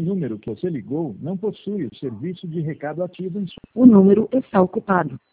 número que você ligou não possui o serviço de recado ativo em sua... O número está ocupado.